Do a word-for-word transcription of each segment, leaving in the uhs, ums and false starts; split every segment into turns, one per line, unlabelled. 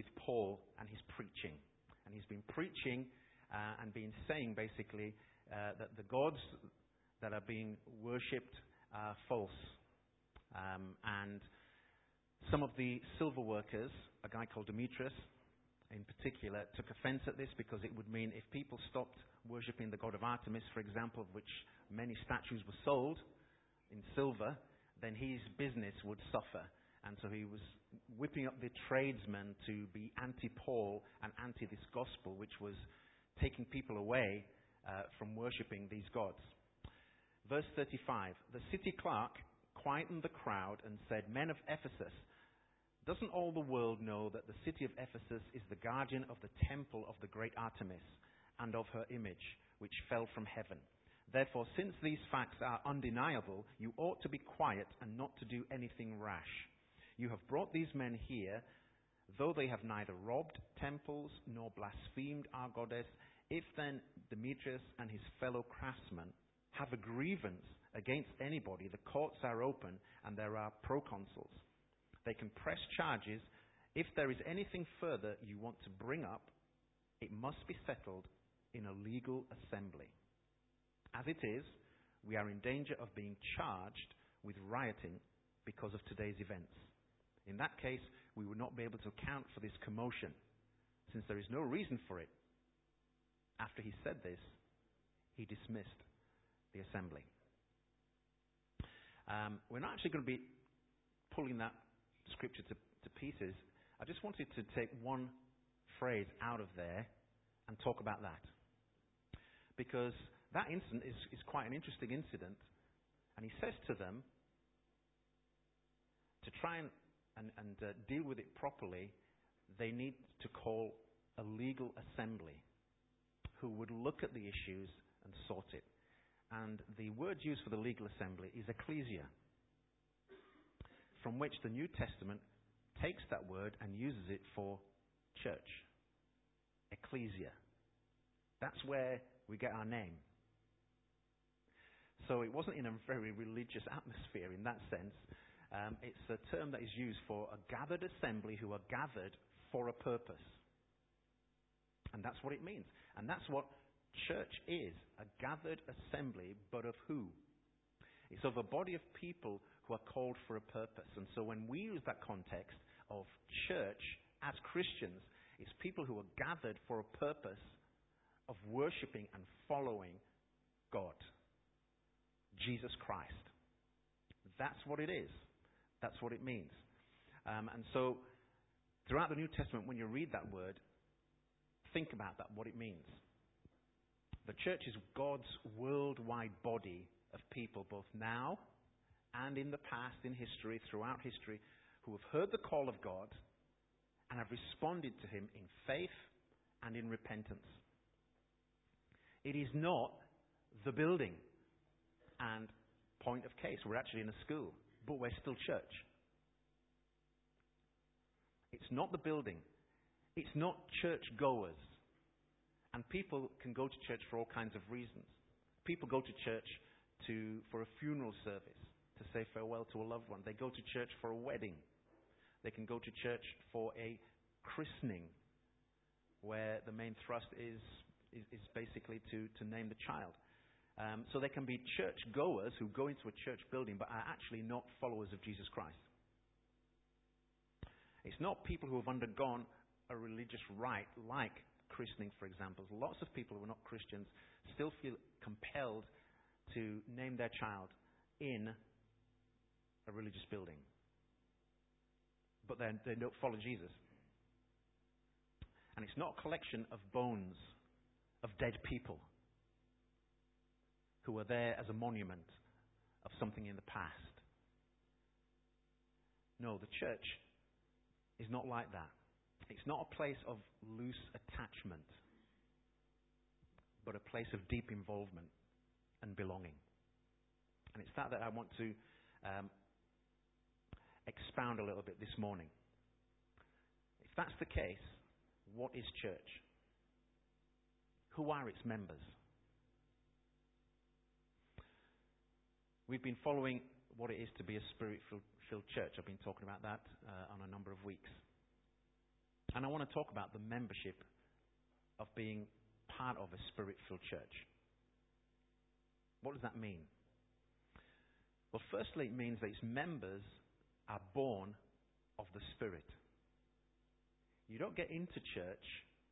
with Paul and his preaching. And he's been preaching uh, and been saying basically uh, that the gods that are being worshipped are false. Um, and some of the silver workers, a guy called Demetrius in particular, took offense at this because it would mean if people stopped worshipping the god of Artemis, for example, of which many statues were sold in silver, then his business would suffer. And so he was whipping up the tradesmen to be anti-Paul and anti this gospel, which was taking people away uh, from worshipping these gods. Verse thirty-five, the city clerk quietened the crowd and said, "Men of Ephesus, doesn't all the world know that the city of Ephesus is the guardian of the temple of the great Artemis and of her image, which fell from heaven? Therefore, since these facts are undeniable, you ought to be quiet and not to do anything rash. You have brought these men here, though they have neither robbed temples nor blasphemed our goddess. If then Demetrius and his fellow craftsmen have a grievance against anybody, the courts are open and there are proconsuls. They can press charges. If there is anything further you want to bring up, it must be settled in a legal assembly. As it is, we are in danger of being charged with rioting because of today's events. In that case, we would not be able to account for this commotion, since there is no reason for it." After he said this, he dismissed the assembly. Um, we're not actually going to be pulling that scripture to, to pieces. I just wanted to take one phrase out of there and talk about that. Because that incident is, is quite an interesting incident. And he says to them, to try and, and, and uh, deal with it properly, they need to call a legal assembly who would look at the issues and sort it. And the word used for the legal assembly is ecclesia, from which the New Testament takes that word and uses it for church. Ecclesia. That's where we get our name. So it wasn't in a very religious atmosphere in that sense. Um, it's a term that is used for a gathered assembly who are gathered for a purpose. And that's what it means. And that's what church is, a gathered assembly, but of who? It's of a body of people who are called for a purpose. And so when we use that context of church as Christians, it's people who are gathered for a purpose of worshipping and following God, Jesus Christ. That's what it is. That's what it means. Um, and so throughout the New Testament, when you read that word, think about that, what it means. The church is God's worldwide body of people, both now and in the past, in history, throughout history, who have heard the call of God and have responded to Him in faith and in repentance. It is not the building. And point of case, we're actually in a school, but we're still church. It's not the building. It's not church goers. And people can go to church for all kinds of reasons. People go to church to for a funeral service, to say farewell to a loved one. They go to church for a wedding. They can go to church for a christening, where the main thrust is is, is basically to, to name the child. Um, so they can be church goers who go into a church building but are actually not followers of Jesus Christ. It's not people who have undergone a religious rite like christening, for example. Lots of people who are not Christians still feel compelled to name their child in a religious building. But then they don't follow Jesus. And it's not a collection of bones of dead people who are there as a monument of something in the past. No, the church is not like that. It's not a place of loose attachment, but a place of deep involvement and belonging. And it's that that I want to um, expound a little bit this morning. If that's the case, what is church? Who are its members? We've been following what it is to be a spirit-filled church. I've been talking about that uh, on a number of weeks. And I want to talk about the membership of being part of a Spirit-filled church. What does that mean? Well, firstly, it means that its members are born of the Spirit. You don't get into church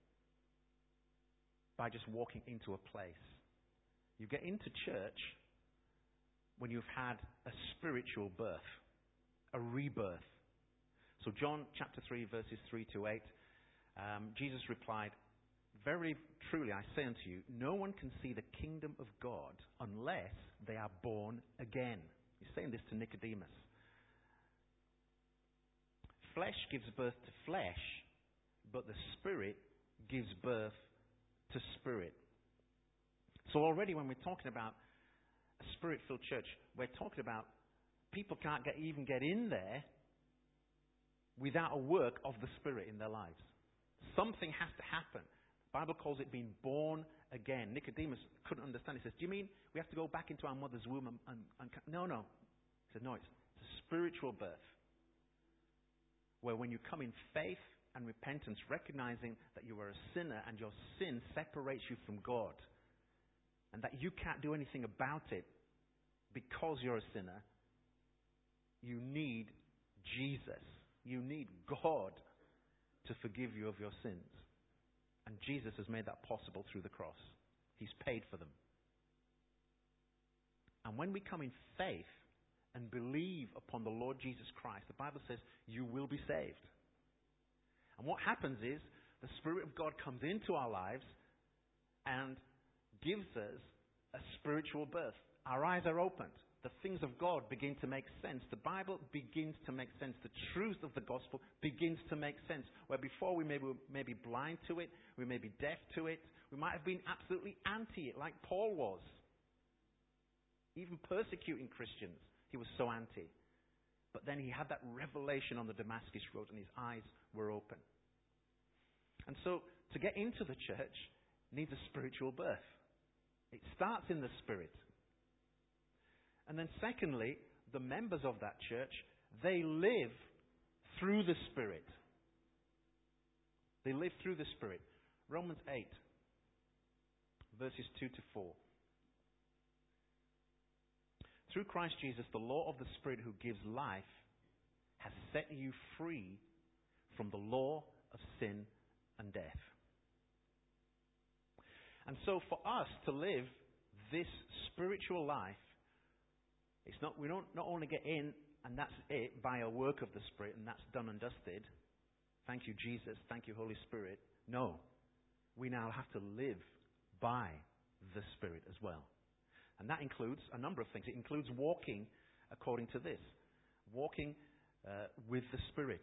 by just walking into a place. You get into church when you've had a spiritual birth, a rebirth. So John chapter three, verses three to eight, um, Jesus replied, "Very truly I say unto you, no one can see the kingdom of God unless they are born again." He's saying this to Nicodemus. Flesh gives birth to flesh, but the Spirit gives birth to spirit. So already when we're talking about a Spirit-filled church, we're talking about people can't get, even get in there without a work of the Spirit in their lives. Something has to happen. The Bible calls it being born again. Nicodemus couldn't understand. He says, "Do you mean we have to go back into our mother's womb?" And, and, and no, no. He said, "No, it's, it's a spiritual birth. Where when you come in faith and repentance, recognizing that you are a sinner and your sin separates you from God, and that you can't do anything about it because you're a sinner, you need Jesus. You need God to forgive you of your sins. And Jesus has made that possible through the cross. He's paid for them. And when we come in faith and believe upon the Lord Jesus Christ, the Bible says you will be saved. And what happens is the Spirit of God comes into our lives and gives us a spiritual birth. Our eyes are opened. The things of God begin to make sense. The Bible begins to make sense. The truth of the gospel begins to make sense. Where before we may be, may be blind to it, we may be deaf to it, we might have been absolutely anti it, like Paul was. Even persecuting Christians, he was so anti. But then he had that revelation on the Damascus Road and his eyes were open. And so to get into the church needs a spiritual birth. It starts in the Spirit. And then secondly, the members of that church, they live through the Spirit. They live through the Spirit. Romans eight, verses two to four. Through Christ Jesus, the law of the Spirit who gives life has set you free from the law of sin and death. And so for us to live this spiritual life, it's not, we don't not only get in and that's it by a work of the Spirit and that's done and dusted. Thank you, Jesus. Thank you, Holy Spirit. No. We now have to live by the Spirit as well. And that includes a number of things. It includes walking according to this. Walking uh, with the Spirit.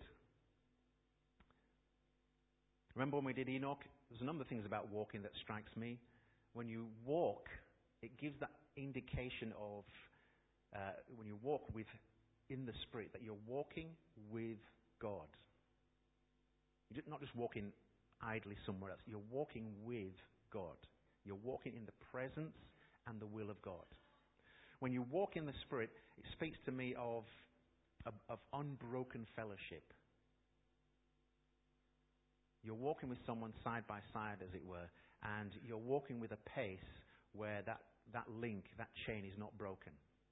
Remember when we did Enoch? There's a number of things about walking that strikes me. When you walk, it gives that indication of, uh, when you walk with in the Spirit, that you're walking with God. You're not just walking idly somewhere else. You're walking with God. You're walking in the presence and the will of God. When you walk in the Spirit, it speaks to me of, of, of unbroken fellowship. You're walking with someone side by side, as it were, and you're walking with a pace where that, that link, that chain is not broken.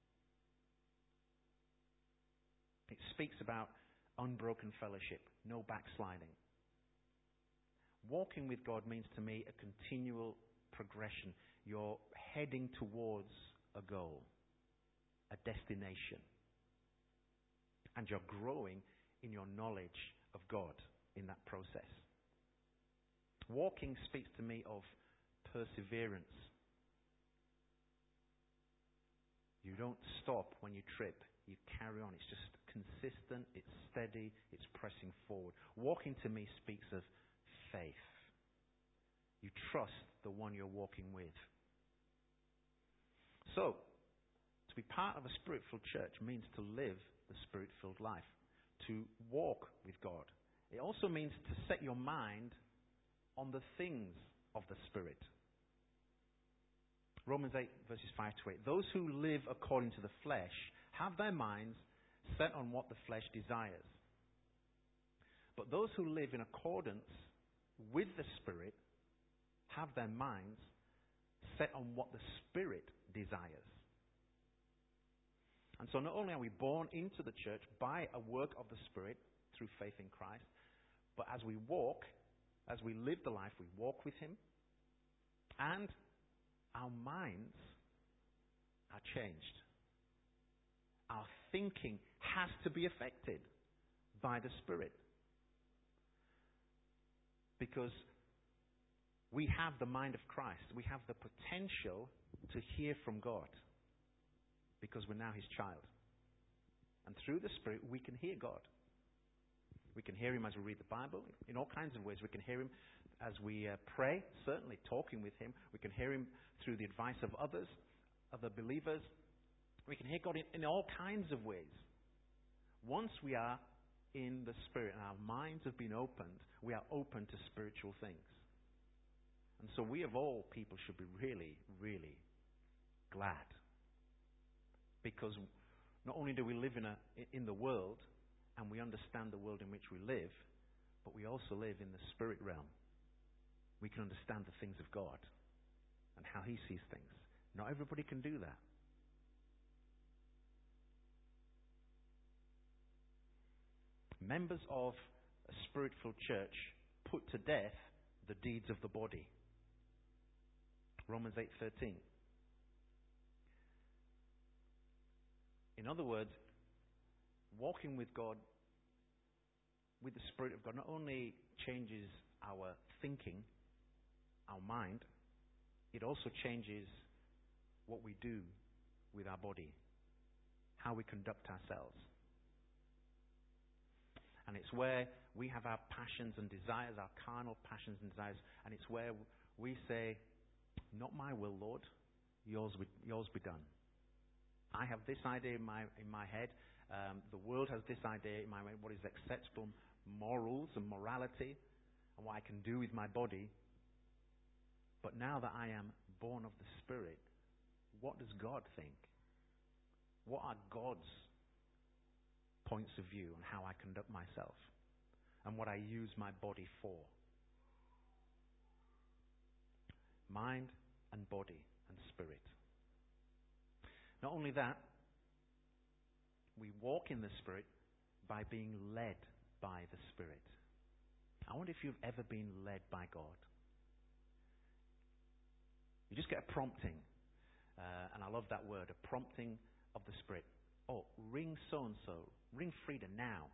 It speaks about unbroken fellowship, no backsliding. Walking with God means to me a continual progression. You're heading towards a goal, a destination. And you're growing in your knowledge of God in that process. Walking speaks to me of perseverance. You don't stop when you trip. You carry on. It's just consistent, it's steady, it's pressing forward. Walking to me speaks of faith. You trust the one you're walking with. So, to be part of a Spirit-filled church means to live the Spirit-filled life, to walk with God. It also means to set your mind on the things of the Spirit. Romans eight, verses five to eight. Those who live according to the flesh have their minds set on what the flesh desires. But those who live in accordance with the Spirit have their minds set on what the Spirit desires. And so not only are we born into the church by a work of the Spirit through faith in Christ, but as we walk, as we live the life, we walk with Him, and our minds are changed. Our thinking has to be affected by the Spirit. Because we have the mind of Christ. We have the potential to hear from God. Because we're now His child. And through the Spirit, we can hear God. We can hear Him as we read the Bible in all kinds of ways. We can hear Him as we uh, pray, certainly talking with Him. We can hear Him through the advice of others, other believers. We can hear God in, in all kinds of ways. Once we are in the Spirit and our minds have been opened, we are open to spiritual things. And so we of all people should be really, really glad. Because not only do we live in a in the world, and we understand the world in which we live, but we also live in the spirit realm. We can understand the things of God and how He sees things. Not everybody can do that. Members of a spirit-filled church put to death the deeds of the body. Romans eight thirteen. In other words, walking with God, with the Spirit of God, not only changes our thinking, our mind, it also changes what we do with our body, how we conduct ourselves. And it's where we have our passions and desires, our carnal passions and desires, and it's where we say, not my will, Lord, yours be, yours be done. I have this idea in my in my head. Um, the world has this idea in my mind, what is acceptable morals and morality, and what I can do with my body. But now that I am born of the Spirit, what does God think? What are God's points of view on how I conduct myself and what I use my body for? Mind and body and spirit. Not only that, we walk in the Spirit by being led by the Spirit. I wonder if you've ever been led by God. You just get a prompting, uh, and I love that word, a prompting of the Spirit. Oh, ring so-and-so, ring Frida now.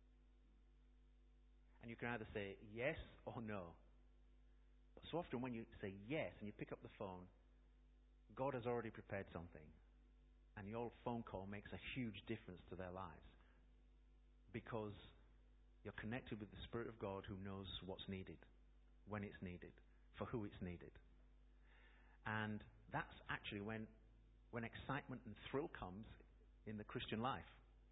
And you can either say yes or no. But so often when you say yes and you pick up the phone, God has already prepared something. And your phone call makes a huge difference to their lives. Because you're connected with the Spirit of God who knows what's needed, when it's needed, for who it's needed. And that's actually when, when excitement and thrill comes in the Christian life.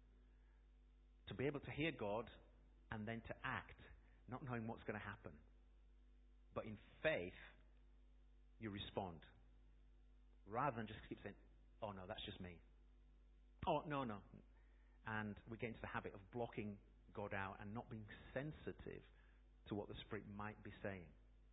To be able to hear God and then to act, not knowing what's going to happen. But in faith, you respond. Rather than just keep saying, oh no, that's just me. Oh, no, no. And we get into the habit of blocking God out and not being sensitive to what the Spirit might be saying.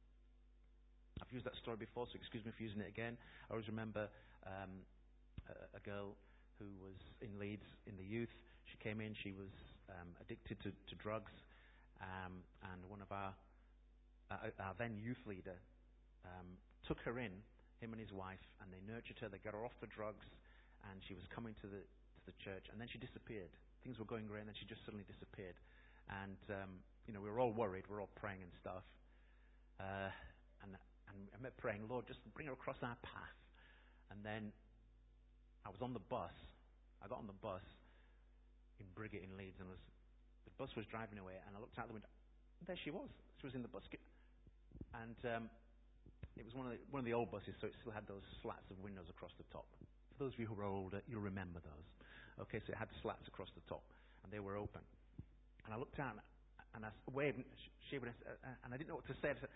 I've used that story before, so excuse me for using it again. I always remember um, a, a girl who was in Leeds in the youth. She came in, she was um, addicted to, to drugs, um, and one of our, uh, our then youth leader um, took her in, him and his wife, and they nurtured her, they got her off the drugs, and she was coming to the to the church, and then she disappeared. Things were going great, and then she just suddenly disappeared. And, um, you know, we were all worried, we were all praying and stuff. Uh, and, and I remember praying, Lord, just bring her across our path. And then I was on the bus. I got on the bus in Briggate in Leeds, and was, the bus was driving away, and I looked out the window. There she was. She was in the bus. And um, it was one of the, one of the old buses, so it still had those slats of windows across the top. For those of you who are older, you'll remember those. Okay, so it had slats across the top, and they were open. And I looked out, and I waved, she waved, and I didn't know what to say. I said,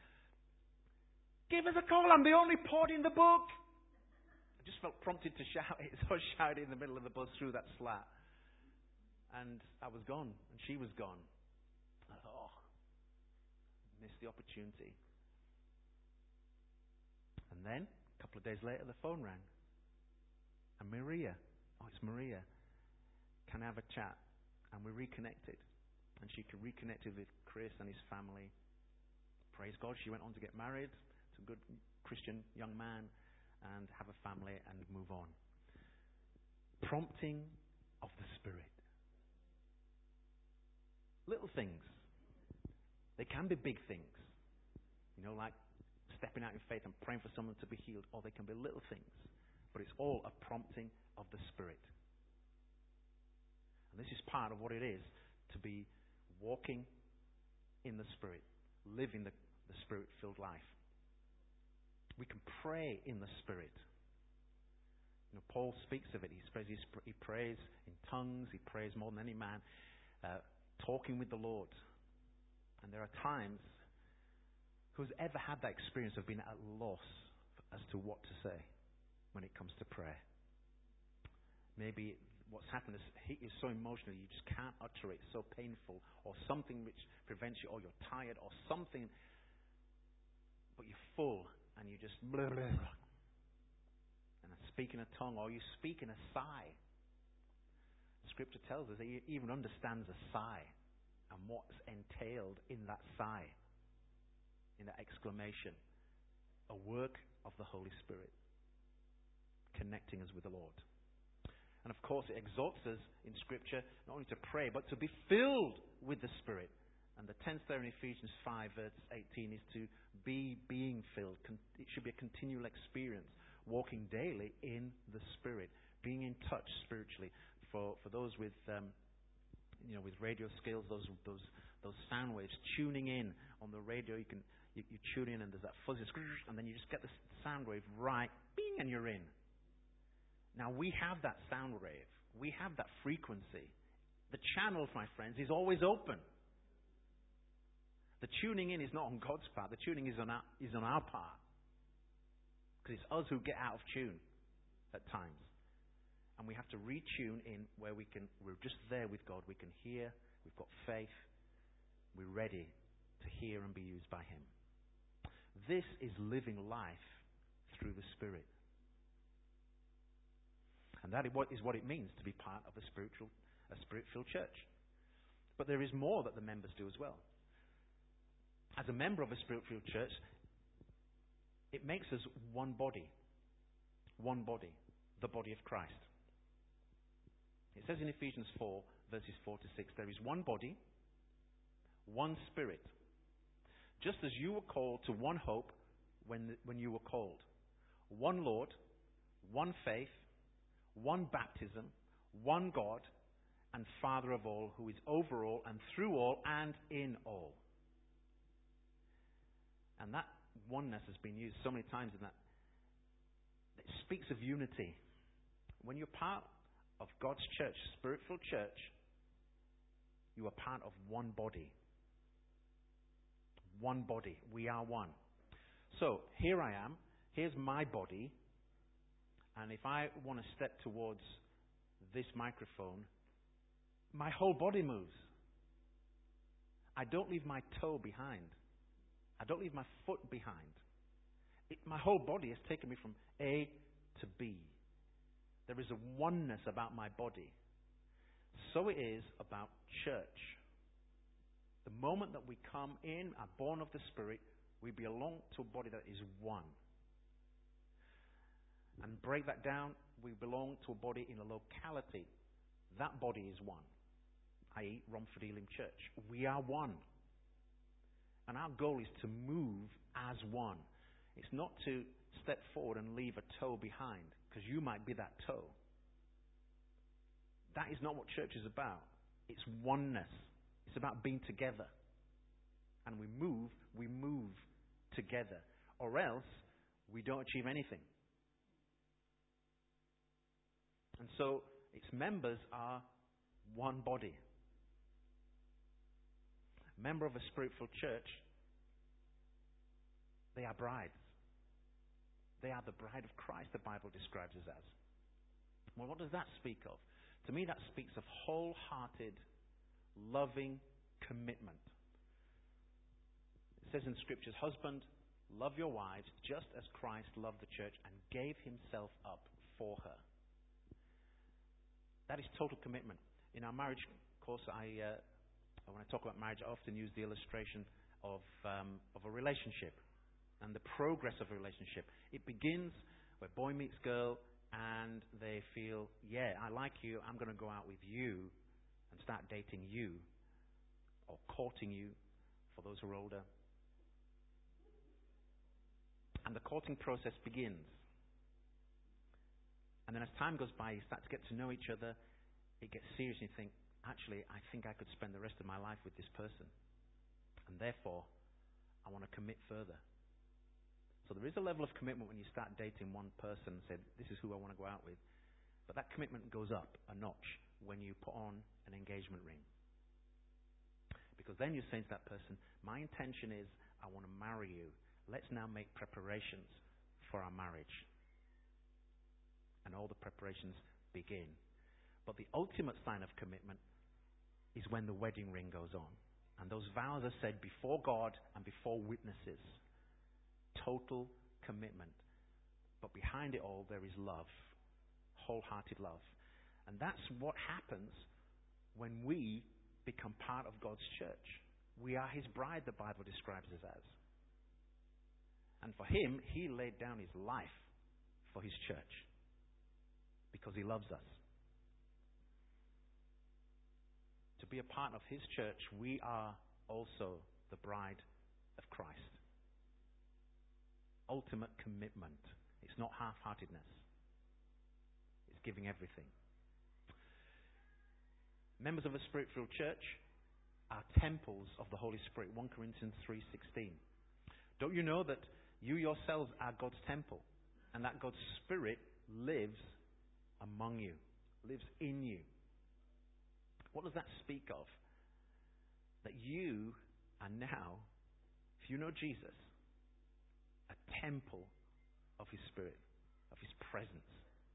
give us a call, I'm the only port in the book. I just felt prompted to shout it, so I shouted in the middle of the bus through that slat. And I was gone, and she was gone. I thought, oh, Missed the opportunity. And then, a couple of days later, the phone rang. And Maria, oh, it's Maria, can I have a chat? And we reconnected. And she reconnected with Chris and his family. Praise God, she went on to get married to a good Christian young man and have a family and move on. Prompting of the Spirit. Little things. They can be big things. You know, like stepping out in faith and praying for someone to be healed. Or they can be little things. But it's all a prompting of the Spirit. And this is part of what it is to be walking in the Spirit. Living the, the Spirit-filled life. We can pray in the Spirit. You know, Paul speaks of it. He prays, he prays in tongues. He prays more than any man. Uh, talking with the Lord. And there are times, who's ever had that experience of being at a loss as to what to say when it comes to prayer? Maybe what's happened is he is so emotional you just can't utter it, so painful, or something which prevents you, or you're tired, or something, but you're full and you just blah, blah, blah. And I speak in a tongue, or you speak in a sigh. Scripture tells us that he even understands a sigh and what's entailed in that sigh, in that exclamation. A work of the Holy Spirit connecting us with the Lord. And of course it exhorts us in Scripture not only to pray but to be filled with the Spirit. And the tenth there in Ephesians five verse eighteen is to be being filled. It should be a continual experience, walking daily in the Spirit, being in touch spiritually. For for those with um, you know with radio skills, those those those sound waves, tuning in on the radio, you can you, you tune in and there's that fuzzy and then you just get the sound wave right, bing, and you're in. Now we have that sound wave, we have that frequency. The channel, my friends, is always open. The tuning in is not on God's part. The tuning is on our, is on our part. Because it's us who get out of tune at times. And we have to retune in where we can, we're just there with God. We can hear, we've got faith, we're ready to hear and be used by Him. This is living life through the Spirit. And that is what it means to be part of a spiritual, a Spirit-filled church. But there is more that the members do as well. As a member of a Spirit-filled church, it makes us one body. One body. The body of Christ. It says in Ephesians four, verses four to six, there is one body, one Spirit. Just as you were called to one hope when, when you were called. One Lord, one faith, one baptism, one God, and Father of all, who is over all and through all and in all. And that oneness has been used so many times in that it speaks of unity. When you're part of God's church, Spirit-filled church, you are part of one body. One body. We are one. So, here I am. Here's my body. And if I want to step towards this microphone, my whole body moves. I don't leave my toe behind. I don't leave my foot behind. It, my whole body has taken me from A to B. There is a oneness about my body. So it is about church. The moment that we come in, are born of the Spirit, we belong to a body that is one. And break that down, we belong to a body in a locality. That body is one, that is. Romford Elim Church. We are one. And our goal is to move as one. It's not to step forward and leave a toe behind, because you might be that toe. That is not what church is about. It's oneness. It's about being together. And we move, we move together. Or else, we don't achieve anything. And so, its members are one body. A member of a Spirit-filled church, they are brides. They are the bride of Christ, the Bible describes us as. Well, what does that speak of? To me, that speaks of wholehearted, loving commitment. It says in Scriptures, husband, love your wives just as Christ loved the church and gave himself up for her. That is total commitment. In our marriage course, I, uh, when I talk about marriage, I often use the illustration of, um, of a relationship and the progress of a relationship. It begins where boy meets girl and they feel, yeah, I like you, I'm going to go out with you and start dating you or courting you, for those who are older. And the courting process begins. And then as time goes by, you start to get to know each other. It gets serious and you think, actually, I think I could spend the rest of my life with this person. And therefore, I want to commit further. So there is a level of commitment when you start dating one person and say, this is who I want to go out with. But that commitment goes up a notch when you put on an engagement ring. Because then you're saying to that person, my intention is I want to marry you. Let's now make preparations for our marriage. And all the preparations begin. But the ultimate sign of commitment is when the wedding ring goes on. And those vows are said before God and before witnesses. Total commitment. But behind it all, there is love. Wholehearted love. And that's what happens when we become part of God's church. We are his bride, the Bible describes us as. And for him, he laid down his life for his church. Because he loves us. To be a part of his church, we are also the bride of Christ. Ultimate commitment. It's not half-heartedness. It's giving everything. Members of a Spirit-filled church are temples of the Holy Spirit. First Corinthians three sixteen. Don't you know that you yourselves are God's temple and that God's Spirit lives among you, lives in you? What does that speak of? That you are now, if you know Jesus, a temple of his Spirit, of his presence.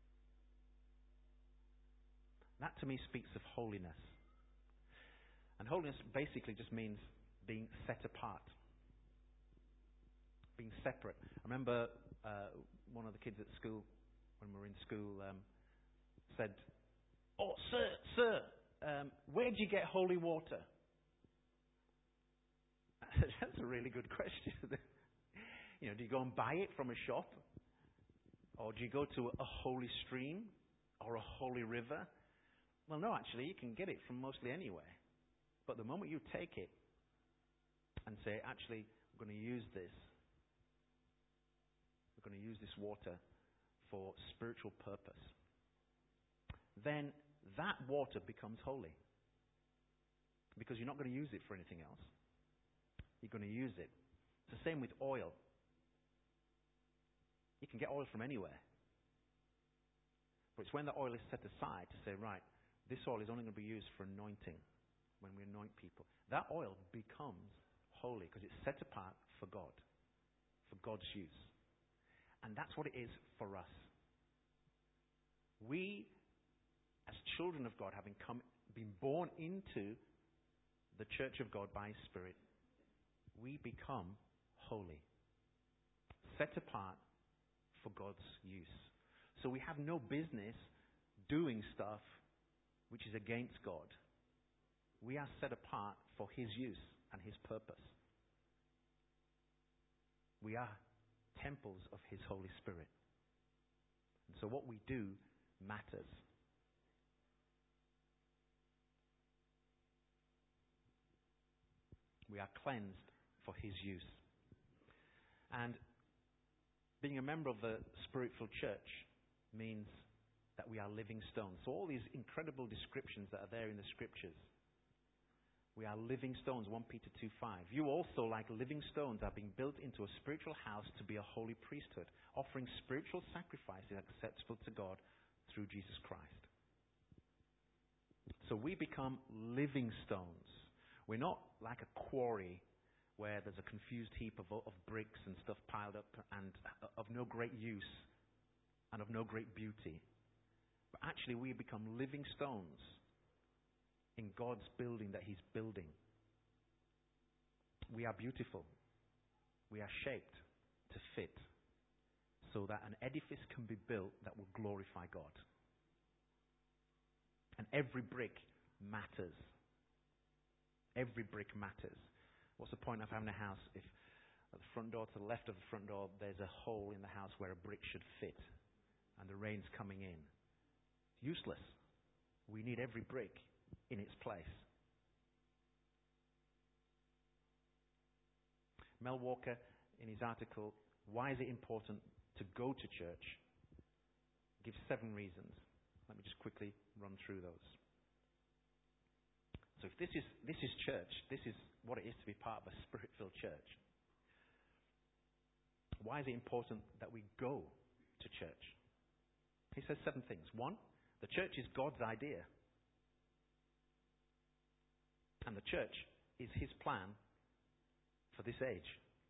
That to me speaks of holiness. And holiness basically just means being set apart. Being separate. I remember uh, one of the kids at school, when we were in school, um, said, oh, sir, sir, um, where do you get holy water? That's a really good question. You know, do you go and buy it from a shop? Or do you go to a holy stream or a holy river? Well, no, actually, you can get it from mostly anywhere. But the moment you take it and say, actually, I'm going to use this, we're going to use this water for spiritual purpose, then that water becomes holy. Because you're not going to use it for anything else. You're going to use it. It's the same with oil. You can get oil from anywhere. But it's when the oil is set aside to say, right, this oil is only going to be used for anointing, when we anoint people. That oil becomes holy because it's set apart for God, for God's use. And that's what it is for us. We, as children of God, having come, been born into the church of God by his Spirit, we become holy, set apart for God's use. So we have no business doing stuff which is against God. We are set apart for his use and his purpose. We are temples of his Holy Spirit. And so what we do matters. We are cleansed for his use. And being a member of the Spirit-filled church means that we are living stones. So all these incredible descriptions that are there in the Scriptures, we are living stones, First Peter two five. You also, like living stones, are being built into a spiritual house to be a holy priesthood, offering spiritual sacrifices acceptable to God through Jesus Christ. So we become living stones. We're not like a quarry where there's a confused heap of, of bricks and stuff piled up and of no great use and of no great beauty. But actually we become living stones in God's building that he's building. We are beautiful. we are shaped to fit so that an edifice can be built that will glorify God. And every brick matters. Every brick matters. What's the point of having a house if at the front door, to the left of the front door, there's a hole in the house where a brick should fit and the rain's coming in? Useless. We need every brick in its place. Mel Walker, in his article, Why is it important to go to church? Gives seven reasons. Let me just quickly run through those. So if this is this is church, this is what it is to be part of a spirit-filled church. Why is it important that we go to church? He says seven things. One, the church is God's idea. And the church is his plan for this age.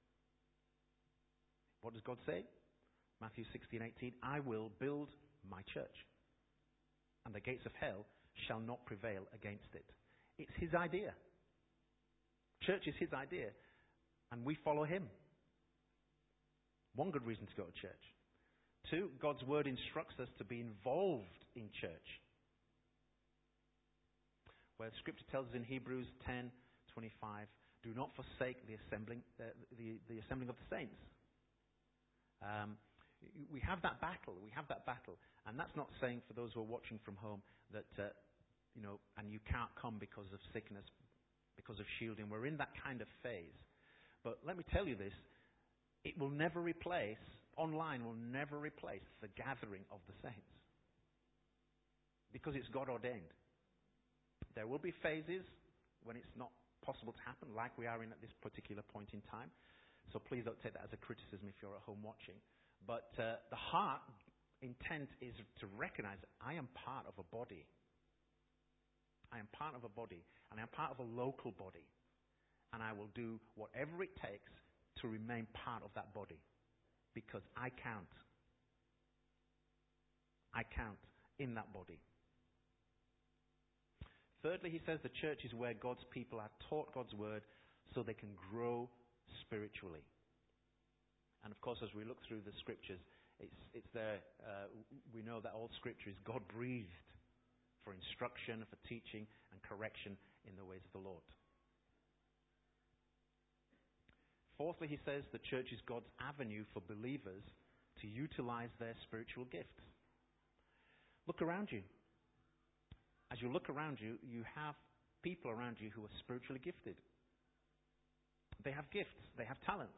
What does God say? Matthew sixteen eighteen, I will build my church, and the gates of hell shall not prevail against it. It's his idea. Church is his idea, and we follow him. One good reason to go to church. Two, God's word instructs us to be involved in church. Where Scripture tells us in Hebrews ten twenty-five, do not forsake the assembling, uh, the, the assembling of the saints. Um, we have that battle. We have that battle, and that's not saying for those who are watching from home that uh, you know, and you can't come because of sickness, because of shielding. We're in that kind of phase. But let me tell you this: it will never replace. Online will never replace the gathering of the saints, because it's God ordained. There will be phases when it's not possible to happen, like we are in at this particular point in time. So please don't take that as a criticism if you're at home watching. But uh, the heart intent is to recognize I am part of a body. I am part of a body, and I am part of a local body. And I will do whatever it takes to remain part of that body, because I count. I count in that body. Thirdly, he says the church is where God's people are taught God's word so they can grow spiritually. And of course, as we look through the scriptures, it's, it's there. Uh, we know that all scripture is God-breathed for instruction, for teaching, and correction in the ways of the Lord. Fourthly, he says the church is God's avenue for believers to utilize their spiritual gifts. Look around you. As you look around you, you have people around you who are spiritually gifted. They have gifts. They have talents.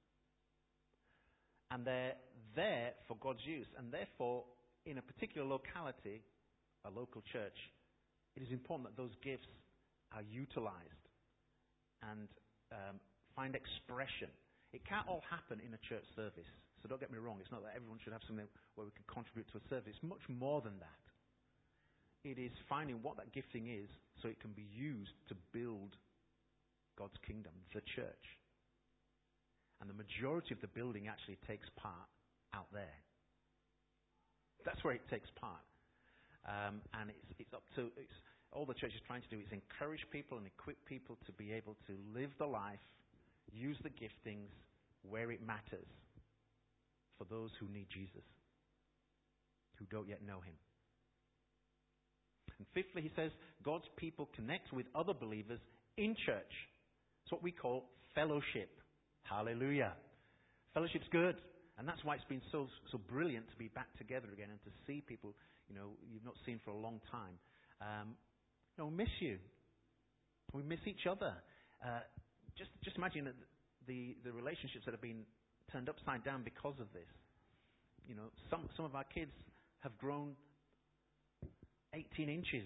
And they're there for God's use. And therefore, in a particular locality, a local church, it is important that those gifts are utilized and um, find expression. It can't all happen in a church service. So don't get me wrong. It's not that everyone should have something where we can contribute to a service. It's much more than that. It is finding what that gifting is so it can be used to build God's kingdom, the church. And the majority of the building actually takes part out there. That's where it takes part. Um, and it's, it's up to, it's, all the church is trying to do is encourage people and equip people to be able to live the life, use the giftings where it matters for those who need Jesus, who don't yet know him. And fifthly, he says, God's people connect with other believers in church. It's what we call fellowship. Hallelujah. Fellowship's good. And that's why it's been so so brilliant to be back together again and to see people, you know, you've not seen for a long time. Um, you know, we miss you. We miss each other. Uh, just just imagine the, the the relationships that have been turned upside down because of this. You know, some some of our kids have grown eighteen inches.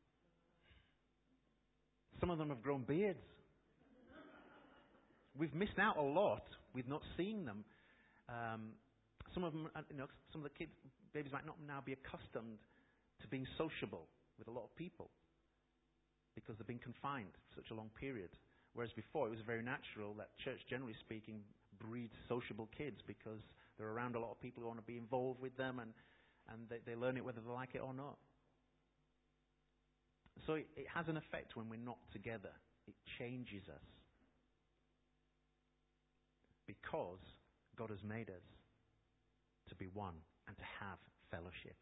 Some of them have grown beards. We've missed out a lot with not seeing them. Um, some of them, you know, some of the kids, babies might not now be accustomed to being sociable with a lot of people because they've been confined for such a long period. Whereas before, it was very natural that church, generally speaking, breeds sociable kids because they're around a lot of people who want to be involved with them, and, and they, they learn it whether they like it or not. So it, it has an effect when we're not together. It changes us. Because because God has made us to be one and to have fellowship.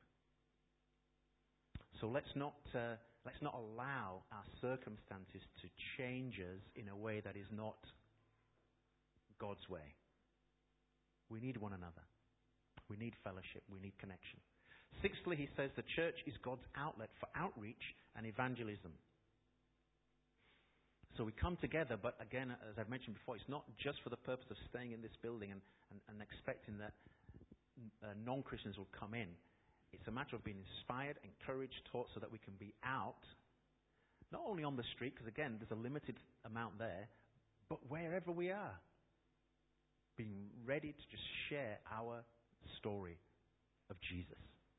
So let's not uh, let's not allow our circumstances to change us in a way that is not God's way. We need one another. We need fellowship. We need connection. Sixthly, he says the church is God's outlet for outreach and evangelism. So we come together, but again, as I've mentioned before, it's not just for the purpose of staying in this building and, and, and expecting that uh, non-Christians will come in. It's a matter of being inspired, encouraged, taught so that we can be out, not only on the street, because again, there's a limited amount there, but wherever we are, being ready to just share our story of Jesus.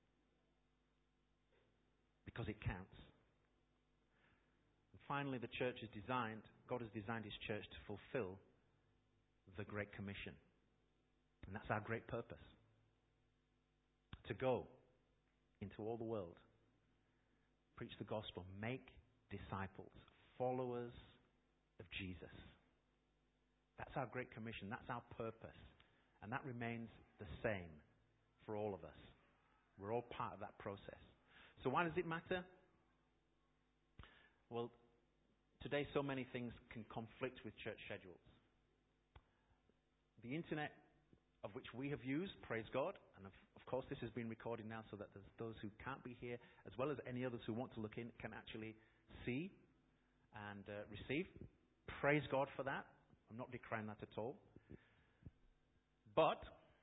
Because it counts. And finally, the church is designed, God has designed his church to fulfill the Great Commission. And that's our great purpose. To go into all the world, preach the gospel, make disciples, followers of Jesus. That's our Great Commission. That's our purpose. And that remains the same for all of us. We're all part of that process. So why does it matter? Well, today so many things can conflict with church schedules. The internet, of which we have used, praise God, and of, of course this has been recorded now so that there's those who can't be here, as well as any others who want to look in, can actually see and uh, receive. Praise God for that. I'm not decrying that at all. But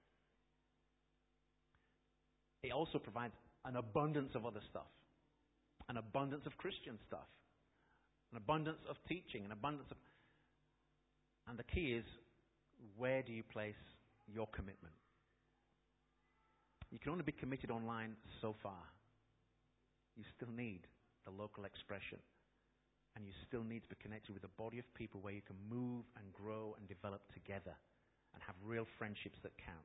it also provides an abundance of other stuff. An abundance of Christian stuff. An abundance of teaching. An abundance of... And the key is, where do you place your commitment? You can only be committed online so far. You still need the local expression. And you still need to be connected with a body of people where you can move and grow and develop together and have real friendships that count.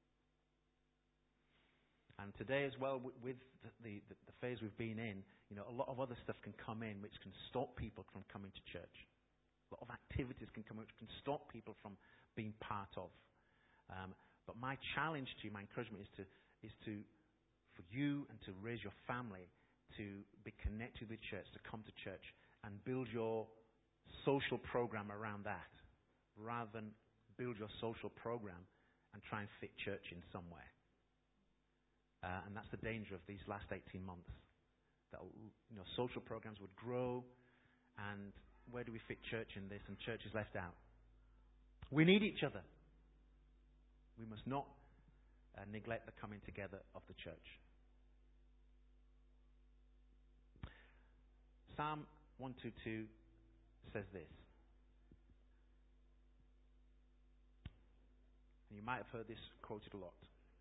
And today as well, with the, the, the phase we've been in, you know, a lot of other stuff can come in which can stop people from coming to church. A lot of activities can come in which can stop people from being part of. Um, but my challenge to you, my encouragement is to, is to, for you and to raise your family to be connected with church, to come to church and build your social program around that, rather than build your social program and try and fit church in somewhere. Uh, and that's the danger of these last eighteen months. That, you know, social programs would grow, and where do we fit church in this? And church is left out. We need each other. We must not uh, neglect the coming together of the church. Psalm one twenty-two says this. And you might have heard this quoted a lot.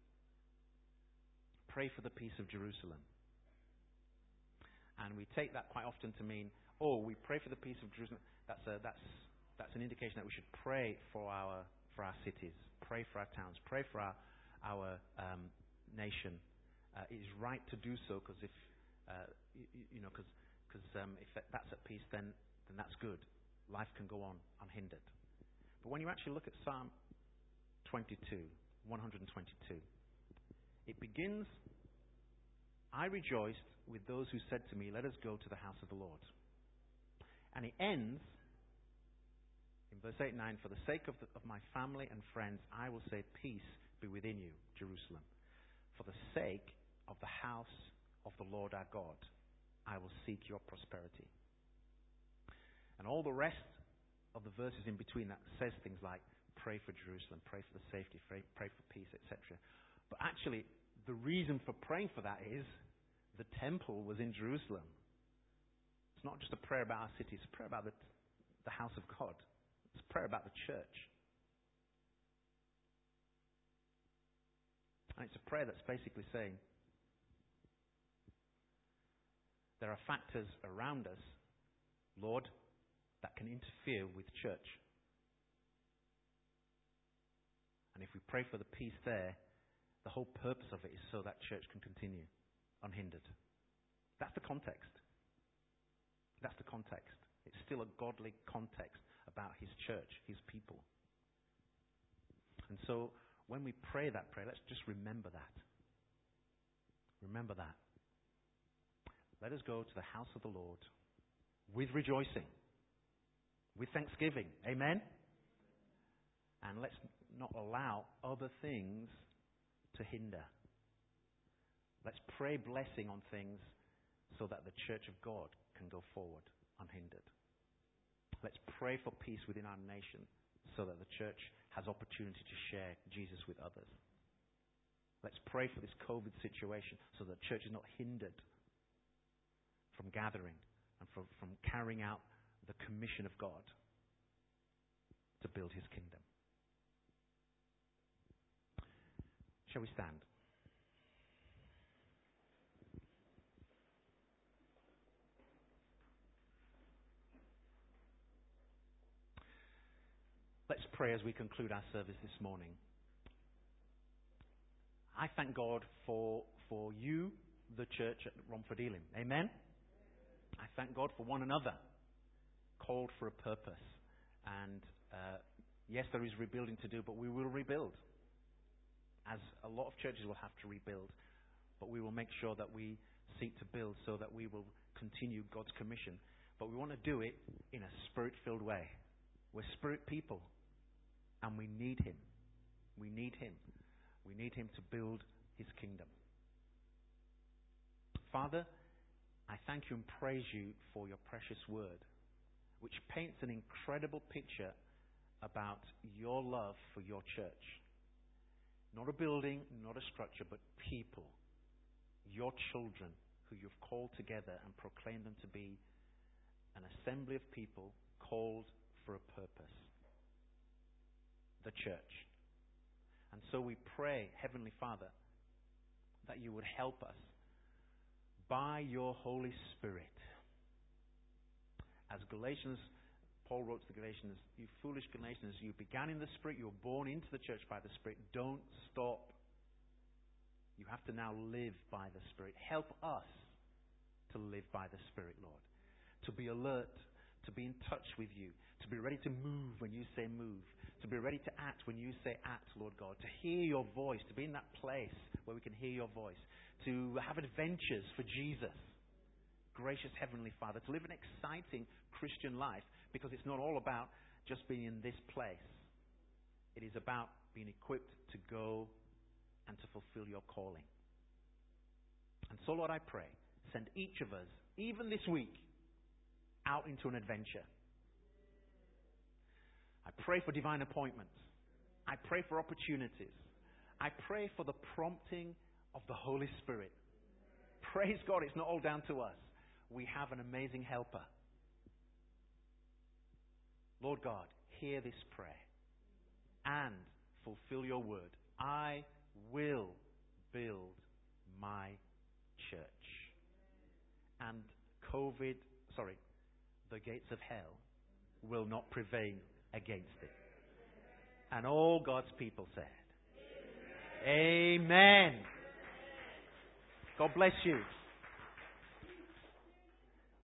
Pray for the peace of Jerusalem. And we take that quite often to mean, oh, we pray for the peace of Jerusalem. That's a, that's that's an indication that we should pray for our for our cities, pray for our towns, pray for our our um, nation. Uh, it is right to do so because if uh, you, you know because because um, if that's at peace, then then that's good. Life can go on unhindered. But when you actually look at Psalm twenty-two, one twenty-two, it begins, I rejoiced with those who said to me, let us go to the house of the Lord. And it ends in verse eight and nine, for the sake of, the, of my family and friends, I will say, peace be within you, Jerusalem. For the sake of the house of the Lord our God, I will seek your prosperity. And all the rest of the verses in between that says things like, pray for Jerusalem, pray for the safety, pray, pray for peace, et cetera. But actually, the reason for praying for that is the temple was in Jerusalem. It's not just a prayer about our city, it's a prayer about the, the house of God. It's a prayer about the church. And it's a prayer that's basically saying, there are factors around us, Lord, that can interfere with church. And if we pray for the peace there, the whole purpose of it is so that church can continue unhindered. That's the context. That's the context. It's still a godly context about his church, his people. so when we pray that prayer, let's just remember that. Remember that. Let us go to the house of the Lord with rejoicing, with thanksgiving. Amen? And let's not allow other things to hinder. Let's pray blessing on things so that the church of God can go forward unhindered. Let's pray for peace within our nation so that the church has opportunity to share Jesus with others. Let's pray for this COVID situation so that the church is not hindered from gathering and from, from carrying out the commission of God to build his kingdom. Shall we stand? Let's pray as we conclude our service this morning. I thank God for for you, the church at Romford Elim. Amen? I thank God for one another, called for a purpose. And uh, yes, there is rebuilding to do, but we will rebuild. As a lot of churches will have to rebuild. But we will make sure that we seek to build so that we will continue God's commission. But we want to do it in a spirit-filled way. We're spirit people. And we need him. We need him. We need him to build his kingdom. Father, I thank you and praise you for your precious word, which paints an incredible picture about your love for your church. Not a building, not a structure, but people. Your children who you've called together and proclaimed them to be an assembly of people called for a purpose. The church. And so we pray, Heavenly Father, that you would help us by your Holy Spirit. As Galatians, Paul wrote to the Galatians, you foolish Galatians, you began in the Spirit, you were born into the church by the Spirit. Don't stop. You have to now live by the Spirit. Help us to live by the Spirit, Lord. To be alert, to be in touch with you, to be ready to move when you say move, to be ready to act when you say act, Lord God, to hear your voice, to be in that place where we can hear your voice, to have adventures for Jesus. Gracious Heavenly Father, to live an exciting Christian life, because it's not all about just being in this place. It is about being equipped to go and to fulfill your calling. And so, Lord, I pray, send each of us, even this week, out into an adventure. I pray for divine appointments. I pray for opportunities. I pray for the prompting of the Holy Spirit. Praise God, it's not all down to us. We have an amazing helper. Lord God, hear this prayer and fulfill your word. I will build my church. And COVID, sorry, the gates of hell will not prevail against it. And all God's people said, Amen. Amen. God bless you.